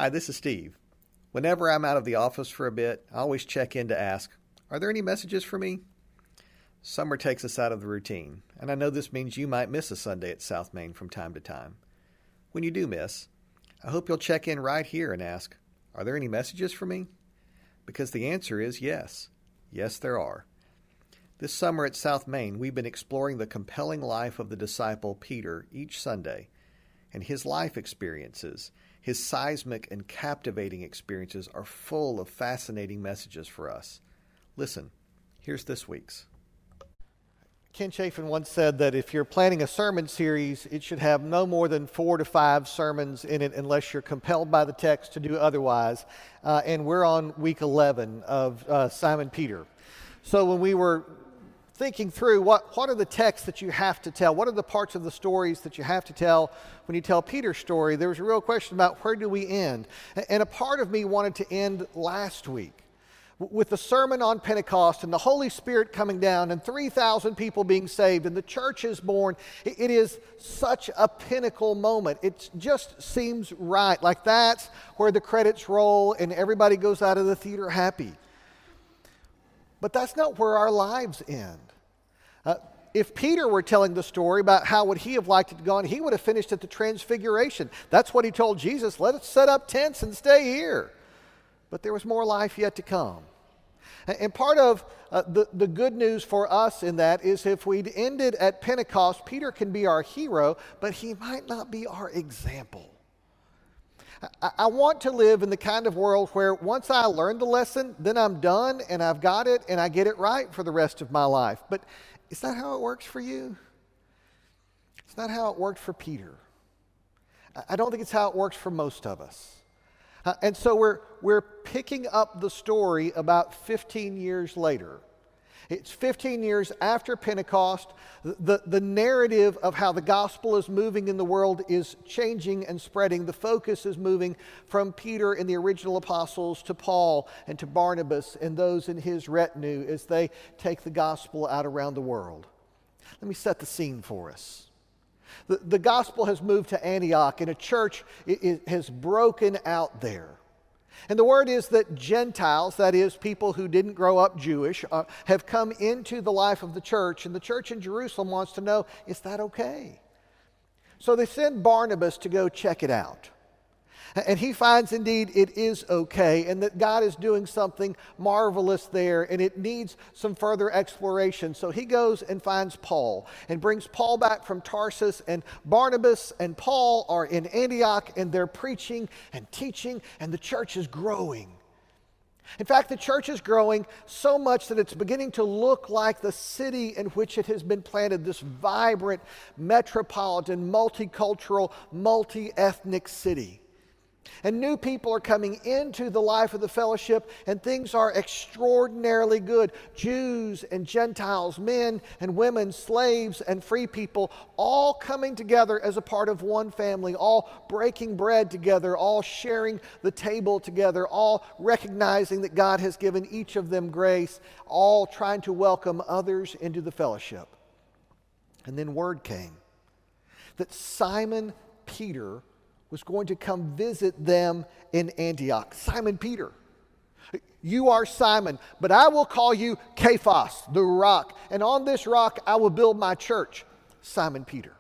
Hi, this is Steve. Whenever I'm out of the office for a bit, I always check in to ask, are there any messages for me? Summer takes us out of the routine, and I know this means you might miss a Sunday at South Main from time to time. When you do miss, I hope you'll check in right here and ask, are there any messages for me? Because the answer is yes. Yes, there are. This summer at South Main, we've been exploring the compelling life of the disciple Peter each Sunday, and his life experiences, his seismic and captivating experiences are full of fascinating messages for us. Listen, here's this week's. Ken Chafin once said that if you're planning a sermon series, it should have no more than 4 to 5 sermons in it unless you're compelled by the text to do otherwise. And we're on week 11 of Simon Peter. So when we were thinking through what are the texts that you have to tell, what are the parts of the stories that you have to tell when you tell Peter's story, there was a real question about where do we end? And a part of me wanted to end last week with the sermon on Pentecost and the Holy Spirit coming down and 3,000 people being saved and the church is born. It is such a pinnacle moment. It just seems right. Like that's where the credits roll and everybody goes out of the theater happy. But that's not where our lives end. If Peter were telling the story about how would he have liked it to go on, he would have finished at the Transfiguration. That's what he told Jesus, let us set up tents and stay here. But there was more life yet to come. And part of the good news for us in that is if we'd ended at Pentecost, Peter can be our hero, but he might not be our example. I want to live in the kind of world where once I learn the lesson, then I'm done and I've got it and I get it right for the rest of my life. But is that how it works for you? It's not how it worked for Peter. I don't think it's how it works for most of us. And so we're picking up the story about 15 years later. It's 15 years after Pentecost. The narrative of how the gospel is moving in the world is changing and spreading. The focus is moving from Peter and the original apostles to Paul and to Barnabas and those in his retinue as they take the gospel out around the world. Let me set the scene for us. The gospel has moved to Antioch, and a church has broken out there. And the word is that Gentiles, that is, people who didn't grow up Jewish, have come into the life of the church, and the church in Jerusalem wants to know, is that okay? So they send Barnabas to go check it out. And he finds indeed it is okay and that God is doing something marvelous there and it needs some further exploration. So he goes and finds Paul and brings Paul back from Tarsus, and Barnabas and Paul are in Antioch and they're preaching and teaching and the church is growing. In fact, the church is growing so much that it's beginning to look like the city in which it has been planted, this vibrant, metropolitan, multicultural, multi-ethnic city. And new people are coming into the life of the fellowship, and things are extraordinarily good. Jews and Gentiles, men and women, slaves and free people, all coming together as a part of one family, all breaking bread together, all sharing the table together, all recognizing that God has given each of them grace, all trying to welcome others into the fellowship. And then word came that Simon Peter was going to come visit them in Antioch. Simon Peter. You are Simon, but I will call you Cephas, the rock. And on this rock I will build my church. Simon Peter.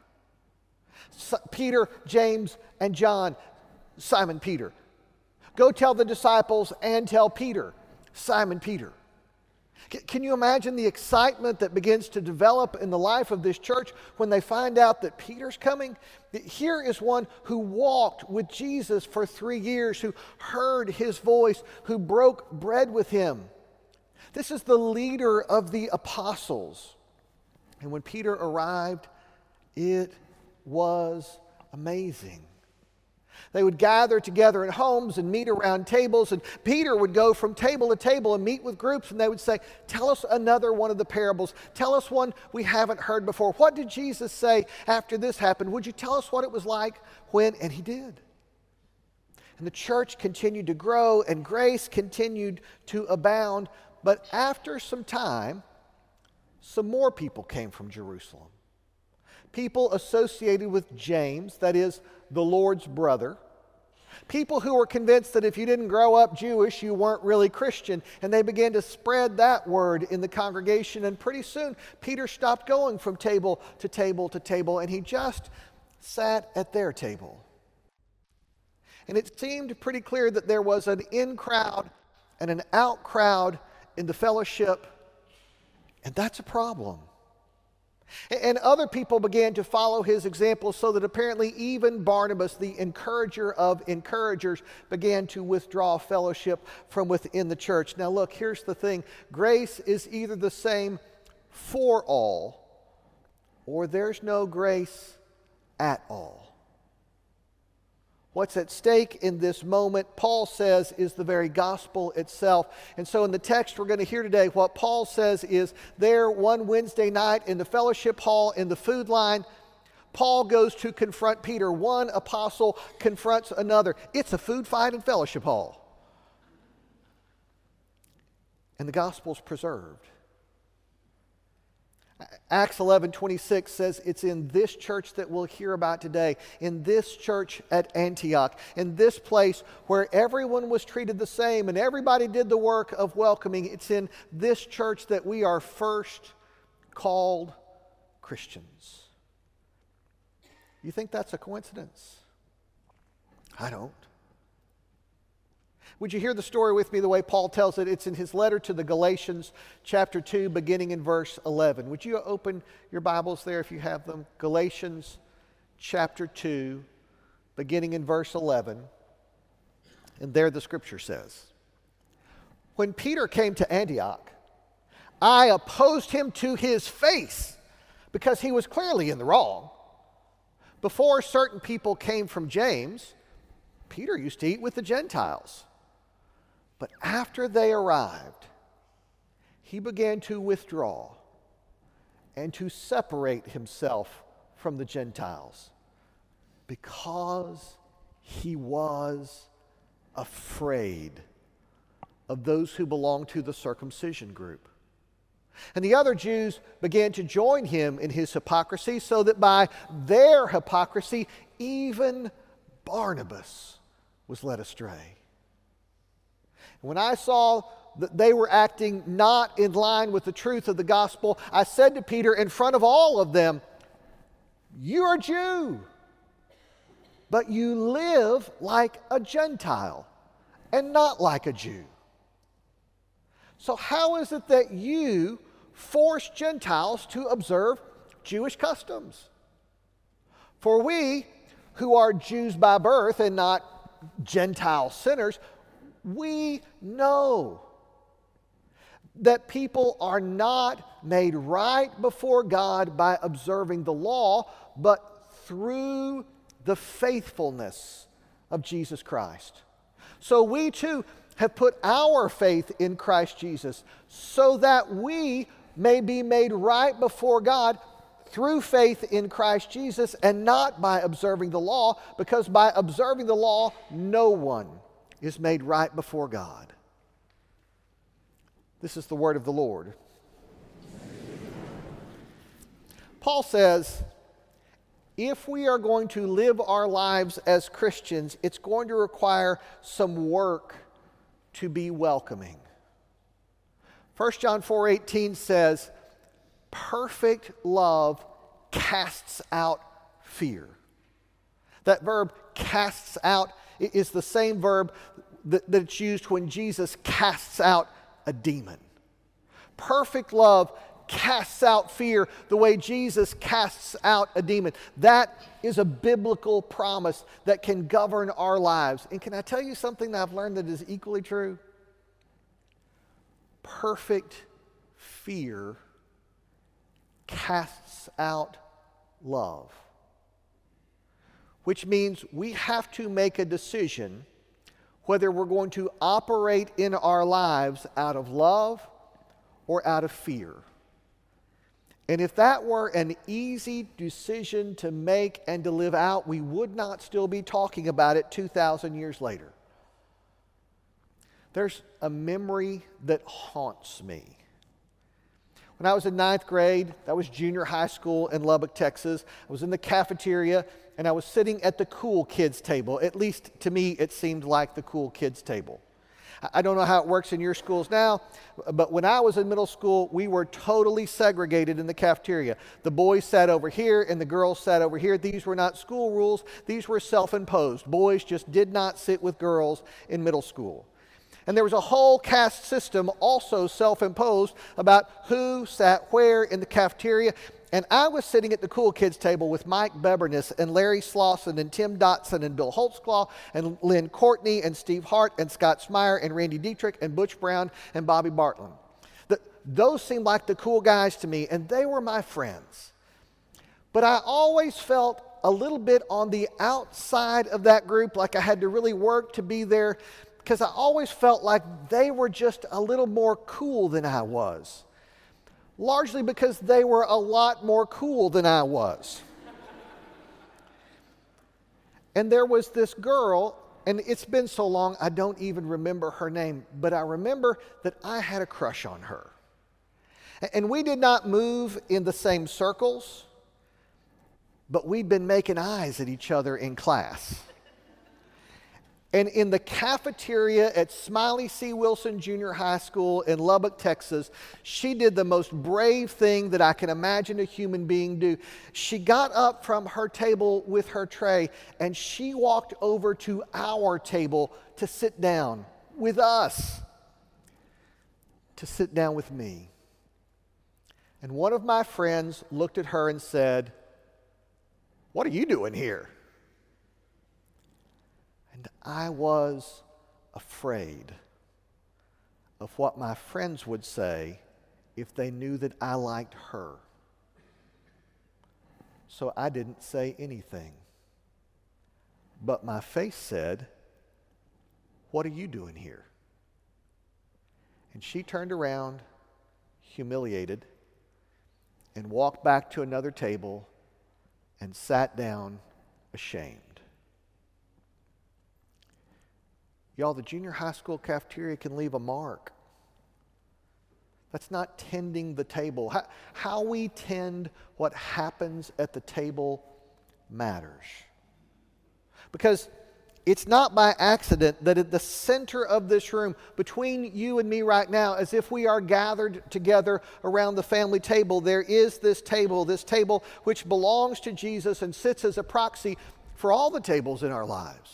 Peter, James, and John. Simon Peter. Go tell the disciples and tell Peter. Simon Peter. Can you imagine the excitement that begins to develop in the life of this church when they find out that Peter's coming? Here is one who walked with Jesus for 3 years, who heard his voice, who broke bread with him. This is the leader of the apostles. And when Peter arrived, it was amazing. They would gather together in homes and meet around tables, and Peter would go from table to table and meet with groups, and they would say, tell us another one of the parables. Tell us one we haven't heard before. What did Jesus say after this happened? Would you tell us what it was like when? And he did. And the church continued to grow, and grace continued to abound. But after some time, some more people came from Jerusalem. People associated with James, that is, the Lord's brother, People who were convinced that if you didn't grow up Jewish, you weren't really Christian. And they began to spread that word in the congregation. And pretty soon, Peter stopped going from table to table to table, and he just sat at their table. And it seemed pretty clear that there was an in crowd and an out crowd in the fellowship, and that's a problem. And other people began to follow his example, so that apparently even Barnabas, the encourager of encouragers, began to withdraw fellowship from within the church. Now look, here's the thing. Grace is either the same for all, or there's no grace at all. What's at stake in this moment, Paul says, is the very gospel itself. And so in the text we're going to hear today, what Paul says is there one Wednesday night in the fellowship hall in the food line, Paul goes to confront Peter. One apostle confronts another. It's a food fight in fellowship hall. And the gospel's preserved. Acts 11:26 says it's in this church that we'll hear about today, in this church at Antioch, in this place where everyone was treated the same and everybody did the work of welcoming. It's in this church that we are first called Christians. You think that's a coincidence? I don't. Would you hear the story with me the way Paul tells it? It's in his letter to the Galatians, chapter 2, beginning in verse 11. Would you open your Bibles there if you have them? Galatians, chapter 2, beginning in verse 11. And there the scripture says, "When Peter came to Antioch, I opposed him to his face because he was clearly in the wrong. Before certain people came from James, Peter used to eat with the Gentiles. But after they arrived, he began to withdraw and to separate himself from the Gentiles because he was afraid of those who belonged to the circumcision group. And the other Jews began to join him in his hypocrisy, so that by their hypocrisy, even Barnabas was led astray. When I saw that they were acting not in line with the truth of the gospel, I said to Peter in front of all of them, 'You are a Jew, but you live like a Gentile and not like a Jew. So how is it that you force Gentiles to observe Jewish customs? For we, who are Jews by birth and not Gentile sinners, we know that people are not made right before God by observing the law, but through the faithfulness of Jesus Christ. So we too have put our faith in Christ Jesus, so that we may be made right before God through faith in Christ Jesus, and not by observing the law, because by observing the law, no one is made right before God." This is the word of the Lord. Paul says, if we are going to live our lives as Christians, it's going to require some work to be welcoming. 1 John 4:18 says, "Perfect love casts out fear." That verb, casts out, is the same verb that's used when Jesus casts out a demon. Perfect love casts out fear the way Jesus casts out a demon. That is a biblical promise that can govern our lives. And can I tell you something that I've learned that is equally true? Perfect fear casts out love. Which means we have to make a decision whether we're going to operate in our lives out of love or out of fear. And if that were an easy decision to make and to live out, we would not still be talking about it 2,000 years later. There's a memory that haunts me. When I was in ninth grade, that was junior high school in Lubbock, Texas. I was in the cafeteria, and I was sitting at the cool kids table. At least to me, it seemed like the cool kids table. I don't know how it works in your schools now, but when I was in middle school, we were totally segregated in the cafeteria. The boys sat over here and the girls sat over here. These were not school rules. These were self-imposed. Boys just did not sit with girls in middle school. And there was a whole caste system also self-imposed about who sat where in the cafeteria. And I was sitting at the cool kids table with Mike Beberness and Larry Slauson and Tim Dotson and Bill Holtzclaw and Lynn Courtney and Steve Hart and Scott Smyer and Randy Dietrich and Butch Brown and Bobby Bartland. Those seemed like the cool guys to me, and they were my friends. But I always felt a little bit on the outside of that group, like I had to really work to be there, because I always felt like they were just a little more cool than I was. Largely because they were a lot more cool than I was. And there was this girl, and it's been so long I don't even remember her name, but I remember that I had a crush on her. And we did not move in the same circles, but we'd been making eyes at each other in class. And in the cafeteria at Smiley C. Wilson Junior High School in Lubbock, Texas, she did the most brave thing that I can imagine a human being do. She got up from her table with her tray, and she walked over to our table to sit down with us, to sit down with me. And one of my friends looked at her and said, "What are you doing here?" And I was afraid of what my friends would say if they knew that I liked her. So I didn't say anything. But my face said, "What are you doing here?" And she turned around, humiliated, and walked back to another table and sat down ashamed. Y'all, the junior high school cafeteria can leave a mark. That's not tending the table. How we tend what happens at the table matters. Because it's not by accident that at the center of this room, between you and me right now, as if we are gathered together around the family table, there is this table which belongs to Jesus and sits as a proxy for all the tables in our lives.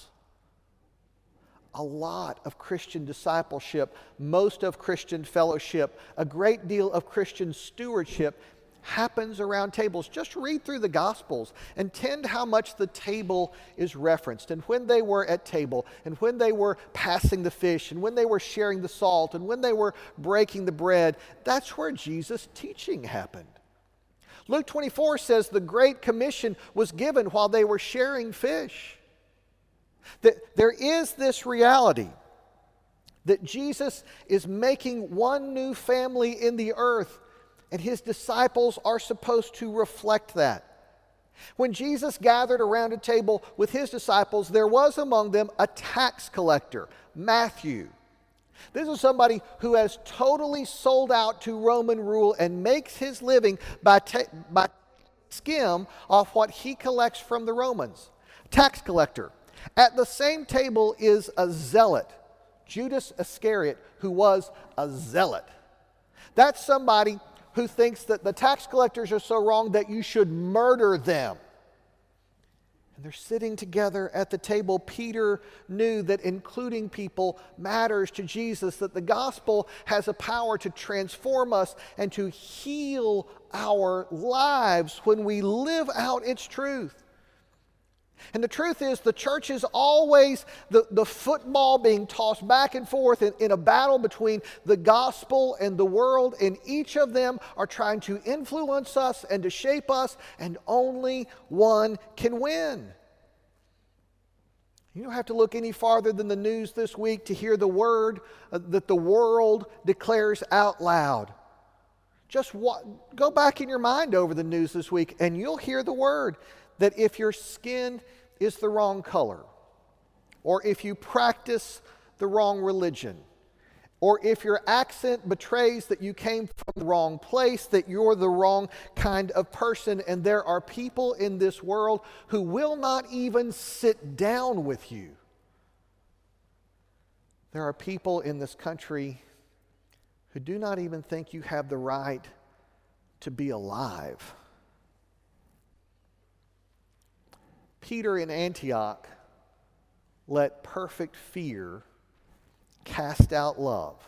A lot of Christian discipleship, most of Christian fellowship, a great deal of Christian stewardship happens around tables. Just read through the Gospels and tend how much the table is referenced, and when they were at table, and when they were passing the fish, and when they were sharing the salt, and when they were breaking the bread. That's where Jesus' teaching happened. Luke 24 says the Great Commission was given while they were sharing fish. That there is this reality that Jesus is making one new family in the earth, and his disciples are supposed to reflect that. When Jesus gathered around a table with his disciples, there was among them a tax collector, Matthew. This is somebody who has totally sold out to Roman rule and makes his living by skim off what he collects from the Romans. Tax collector. At the same table is a zealot, Judas Iscariot, who was a zealot. That's somebody who thinks that the tax collectors are so wrong that you should murder them. And they're sitting together at the table. Peter knew that including people matters to Jesus, that the gospel has a power to transform us and to heal our lives when we live out its truth. And the truth is, the church is always the football being tossed back and forth in a battle between the gospel and the world, and each of them are trying to influence us and to shape us, and only one can win. You don't have to look any farther than the news this week to hear the word that the world declares out loud. Just go back in your mind over the news this week, and you'll hear the word that if your skin is the wrong color, or if you practice the wrong religion, or if your accent betrays that you came from the wrong place, that you're the wrong kind of person, and there are people in this world who will not even sit down with you. There are people in this country who do not even think you have the right to be alive. Peter in Antioch let perfect fear cast out love.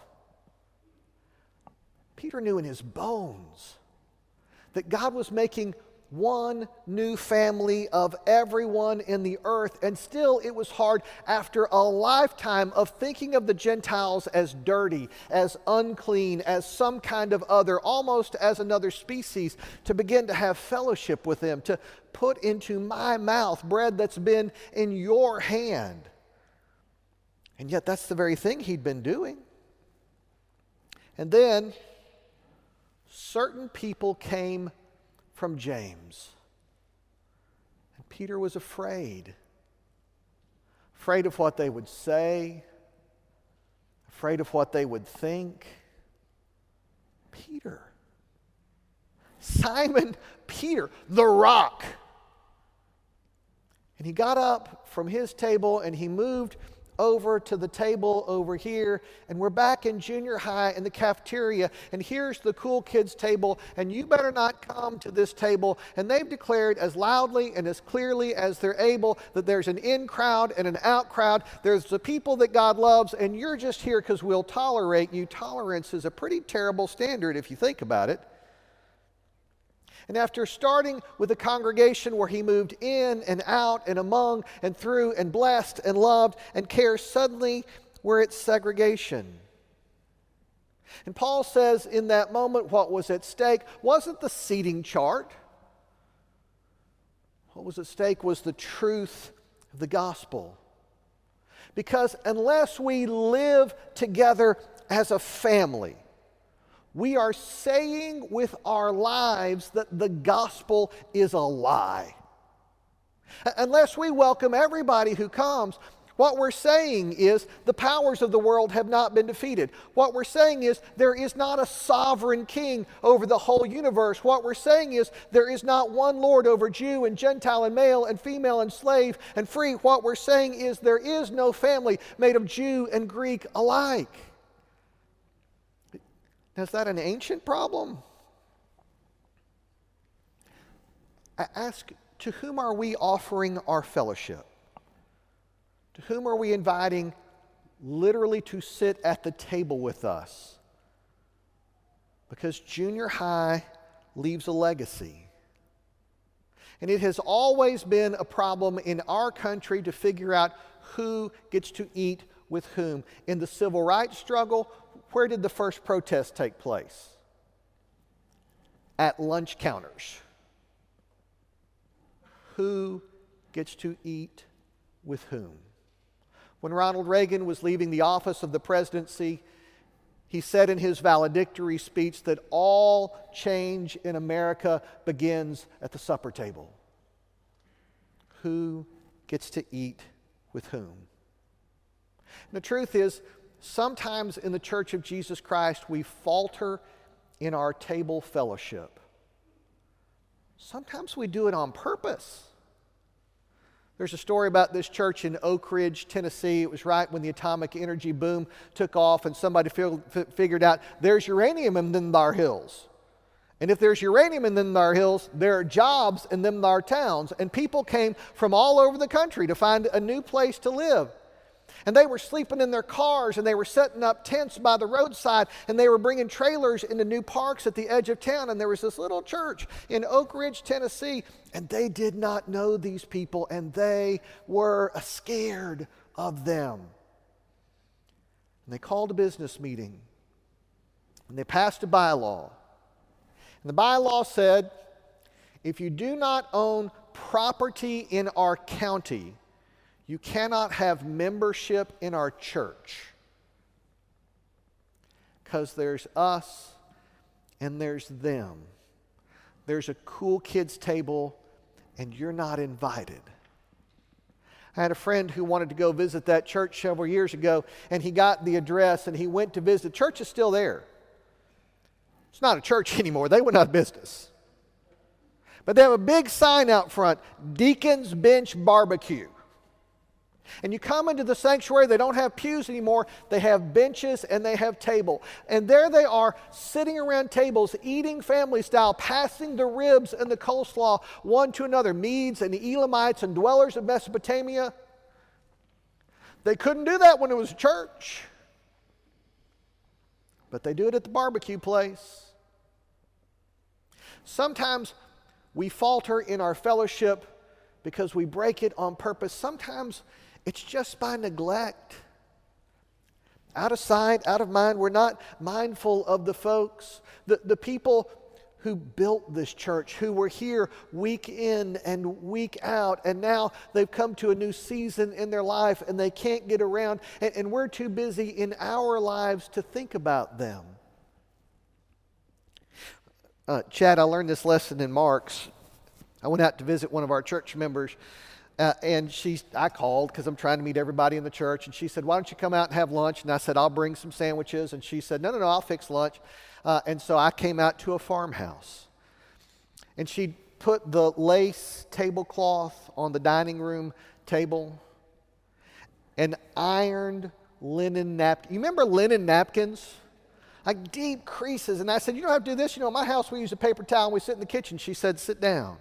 Peter knew in his bones that God was making one new family of everyone in the earth, and still it was hard after a lifetime of thinking of the Gentiles as dirty, as unclean, as some kind of other, almost as another species, to begin to have fellowship with them, to put into my mouth bread that's been in your hand. And yet that's the very thing he'd been doing. And then certain people came from James. And Peter was afraid. Afraid of what they would say. Afraid of what they would think. Peter. Simon Peter, the rock. And he got up from his table and he moved over to the table over here, and we're back in junior high in the cafeteria, and here's the cool kids table, and you better not come to this table. And they've declared as loudly and as clearly as they're able that there's an in crowd and an out crowd. There's the people that God loves, and you're just here because we'll tolerate you. Tolerance is a pretty terrible standard if you think about it. And after starting with a congregation where he moved in and out and among and through and blessed and loved and cares, suddenly we're at segregation. And Paul says in that moment what was at stake wasn't the seating chart. What was at stake was the truth of the gospel. Because unless we live together as a family, we are saying with our lives that the gospel is a lie. Unless we welcome everybody who comes, what we're saying is the powers of the world have not been defeated. What we're saying is there is not a sovereign king over the whole universe. What we're saying is there is not one Lord over Jew and Gentile and male and female and slave and free. What we're saying is there is no family made of Jew and Greek alike. Is that an ancient problem? I ask, to whom are we offering our fellowship? To whom are we inviting literally to sit at the table with us? Because junior high leaves a legacy. And it has always been a problem in our country to figure out who gets to eat with whom. In the civil rights struggle, where did the first protest take place? At lunch counters. Who gets to eat with whom? When Ronald Reagan was leaving the office of the presidency, he said in his valedictory speech that all change in America begins at the supper table. Who gets to eat with whom? And the truth is, sometimes in the Church of Jesus Christ, we falter in our table fellowship. Sometimes we do it on purpose. There's a story about this church in Oak Ridge, Tennessee. It was right when the atomic energy boom took off, and somebody figured out there's uranium in them thar hills. And if there's uranium in them thar hills, there are jobs in them thar towns. And people came from all over the country to find a new place to live. And they were sleeping in their cars, and they were setting up tents by the roadside, and they were bringing trailers into new parks at the edge of town. And there was this little church in Oak Ridge, Tennessee, and they did not know these people, and they were scared of them. And they called a business meeting, and they passed a bylaw. And the bylaw said, if you do not own property in our county, you cannot have membership in our church. Because there's us and there's them. There's a cool kids table and you're not invited. I had a friend who wanted to go visit that church several years ago, and he got the address, and he went to visit. The church is still there. It's not a church anymore. They went out of business. But they have a big sign out front, Deacon's Bench Barbecue. And you come into the sanctuary, they don't have pews anymore. They have benches and they have table. And there they are, sitting around tables, eating family style, passing the ribs and the coleslaw one to another. Medes and Elamites and dwellers of Mesopotamia. They couldn't do that when it was a church. But they do it at the barbecue place. Sometimes we falter in our fellowship because we break it on purpose. Sometimes it's just by neglect. Out of sight, out of mind. We're not mindful of the folks, the people who built this church, who were here week in and week out, and now they've come to a new season in their life and they can't get around, and we're too busy in our lives to think about them. Chad, I learned this lesson in Mark's. I went out to visit one of our church members, and I called because I'm trying to meet everybody in the church, and she said, why don't you come out and have lunch? And I said, I'll bring some sandwiches. And she said, no, I'll fix lunch. And so I came out to a farmhouse, and she put the lace tablecloth on the dining room table and ironed linen napkins. You remember linen napkins? Like deep creases. And I said, you don't have to do this. You know, in my house we use a paper towel and we sit in the kitchen. She said, sit down.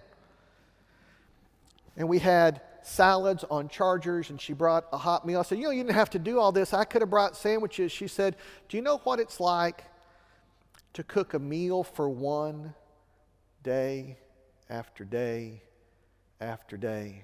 And we had salads on chargers, and she brought a hot meal. I said, you didn't have to do all this. I could have brought sandwiches. She said, do you know what it's like to cook a meal for one day after day after day?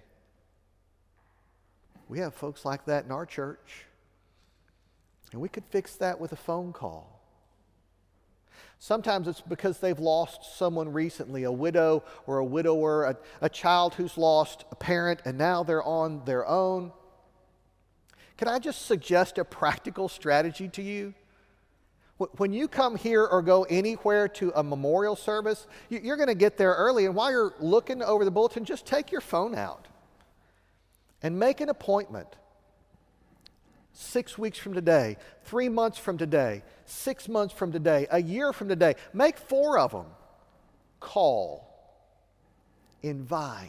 We have folks like that in our church, and we could fix that with a phone call. Sometimes it's because they've lost someone recently, a widow or a widower, a child who's lost a parent, and now they're on their own. Can I just suggest a practical strategy to you? When you come here or go anywhere to a memorial service, you're going to get there early, and while you're looking over the bulletin, just take your phone out and make an appointment. 6 weeks from today, 3 months from today, 6 months from today, a year from today. Make 4 of them. Call. Invite.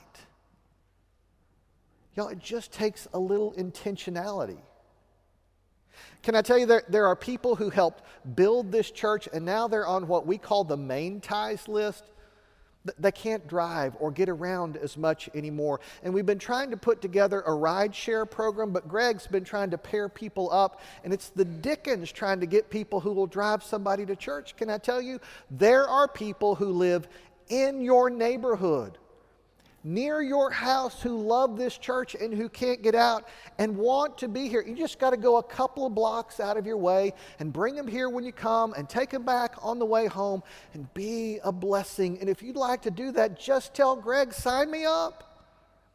Y'all, it just takes a little intentionality. Can I tell you, there are people who helped build this church, and now they're on what we call the main ties list. They can't drive or get around as much anymore. And we've been trying to put together a ride-share program, but Greg's been trying to pair people up, and it's the Dickens trying to get people who will drive somebody to church. Can I tell you, there are people who live in your neighborhood, near your house, who love this church and who can't get out and want to be here. You just got to go a couple of blocks out of your way and bring them here when you come and take them back on the way home and be a blessing. And if you'd like to do that, just tell Greg, sign me up.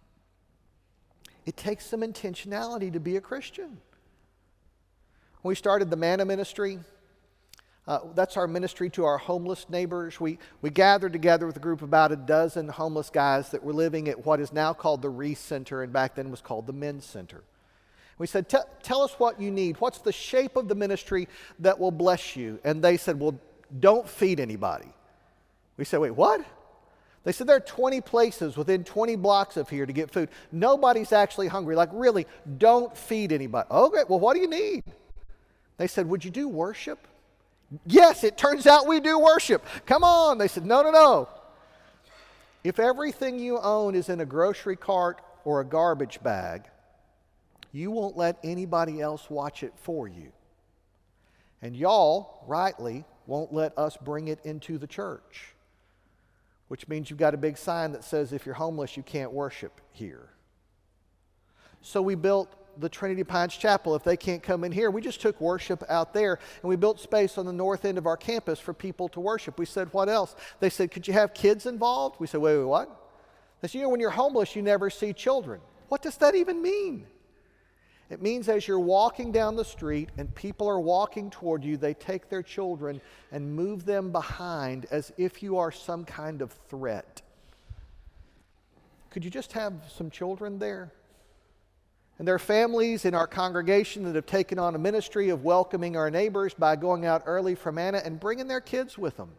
It takes some intentionality to be a Christian. When we started the Manna Ministry, that's our ministry to our homeless neighbors. We gathered together with a group of about a dozen homeless guys that were living at what is now called the Reese Center, and back then was called the Men's Center. We said, tell us what you need. What's the shape of the ministry that will bless you? And they said, well, don't feed anybody. We said, wait, what? They said there are 20 places within 20 blocks of here to get food. Nobody's actually hungry. Like, really, don't feed anybody. Okay, well, what do you need? They said, would you do worship? Yes, it turns out we do worship. Come on. They said, no. If everything you own is in a grocery cart or a garbage bag, you won't let anybody else watch it for you. And y'all, rightly, won't let us bring it into the church, which means you've got a big sign that says if you're homeless, you can't worship here. So we built the Trinity Pines Chapel. If they can't come in here, we just took worship out there, and we built space on the north end of our campus for people to worship. We said, what else? They said, could you have kids involved? We said, wait, what? They said, when you're homeless, you never see children. What does that even mean? It means as you're walking down the street and people are walking toward you, they take their children and move them behind as if you are some kind of threat. Could you just have some children there? And there are families in our congregation that have taken on a ministry of welcoming our neighbors by going out early for manna and bringing their kids with them.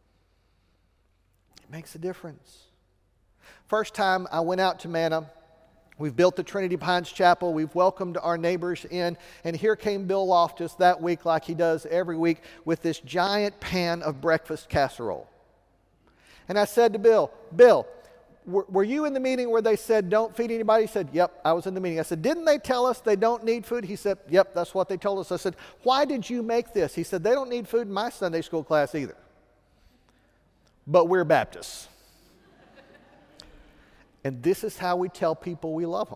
It makes a difference. First time I went out to manna, we've built the Trinity Pines Chapel. We've welcomed our neighbors in. And here came Bill Loftus that week, like he does every week, with this giant pan of breakfast casserole. And I said to Bill, were you in the meeting where they said don't feed anybody? He said, yep, I was in the meeting. I said, didn't they tell us they don't need food? He said, yep, that's what they told us. I said, why did you make this? He said, they don't need food in my Sunday school class either. But we're Baptists. And this is how we tell people we love them.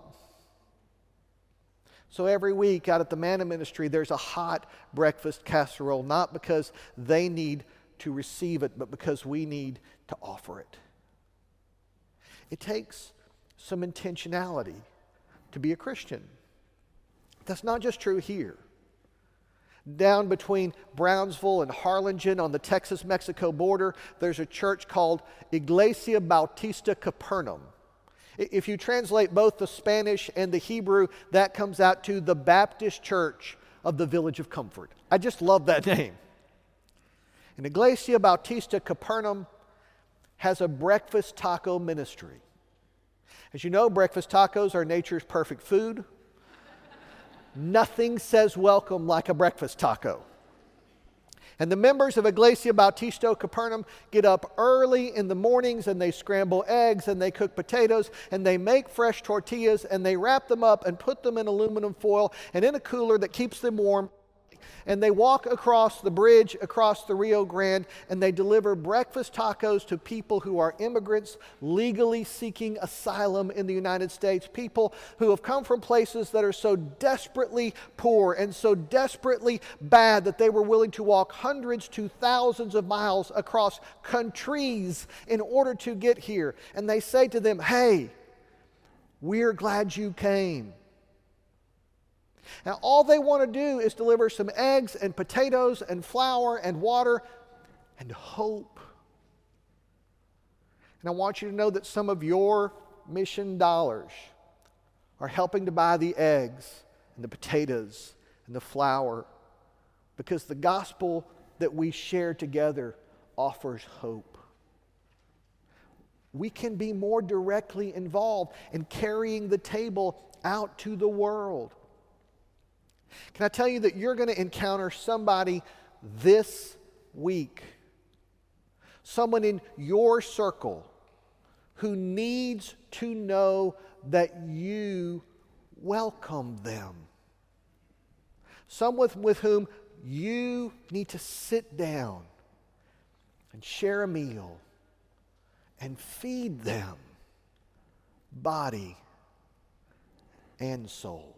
So every week out at the Manna Ministry, there's a hot breakfast casserole, not because they need to receive it, but because we need to offer it. It takes some intentionality to be a Christian. That's not just true here. Down between Brownsville and Harlingen on the Texas-Mexico border, there's a church called Iglesia Bautista Capernaum. If you translate both the Spanish and the Hebrew, that comes out to the Baptist Church of the Village of Comfort. I just love that name. And Iglesia Bautista Capernaum has a breakfast taco ministry. As you know, breakfast tacos are nature's perfect food. Nothing says welcome like a breakfast taco. And the members of Iglesia Bautista Capernaum get up early in the mornings and they scramble eggs and they cook potatoes and they make fresh tortillas and they wrap them up and put them in aluminum foil and in a cooler that keeps them warm. And they walk across the bridge, across the Rio Grande, and they deliver breakfast tacos to people who are immigrants legally seeking asylum in the United States, people who have come from places that are so desperately poor and so desperately bad that they were willing to walk hundreds to thousands of miles across countries in order to get here. And they say to them, hey, we're glad you came. Now, all they want to do is deliver some eggs and potatoes and flour and water and hope. And I want you to know that some of your mission dollars are helping to buy the eggs and the potatoes and the flour because the gospel that we share together offers hope. We can be more directly involved in carrying the table out to the world. Can I tell you that you're going to encounter somebody this week, someone in your circle who needs to know that you welcome them, someone with whom you need to sit down and share a meal and feed them body and soul.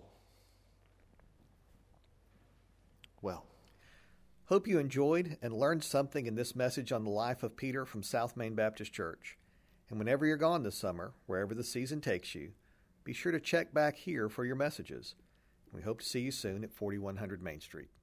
Well, hope you enjoyed and learned something in this message on the life of Peter from South Main Baptist Church. And whenever you're gone this summer, wherever the season takes you, be sure to check back here for your messages. We hope to see you soon at 4100 Main Street.